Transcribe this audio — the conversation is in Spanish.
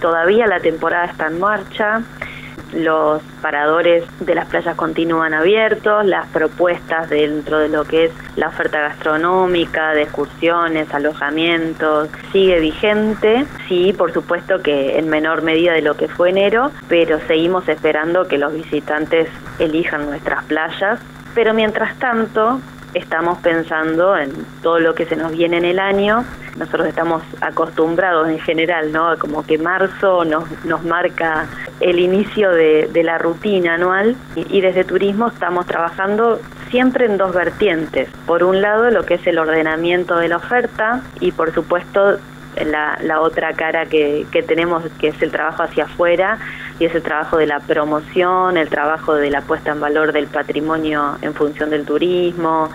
todavía la temporada está en marcha. Los paradores de las playas continúan abiertos, las propuestas dentro de lo que es la oferta gastronómica, de excursiones, alojamientos, sigue vigente. Sí, por supuesto que en menor medida de lo que fue enero, pero seguimos esperando que los visitantes elijan nuestras playas. Pero mientras tanto, estamos pensando en todo lo que se nos viene en el año. Nosotros estamos acostumbrados en general, ¿no? Como que marzo nos marca el inicio de la rutina anual y desde turismo estamos trabajando siempre en dos vertientes. Por un lado, lo que es el ordenamiento de la oferta y por supuesto la otra cara que tenemos, que es el trabajo hacia afuera, y es el trabajo de la promoción, el trabajo de la puesta en valor del patrimonio en función del turismo.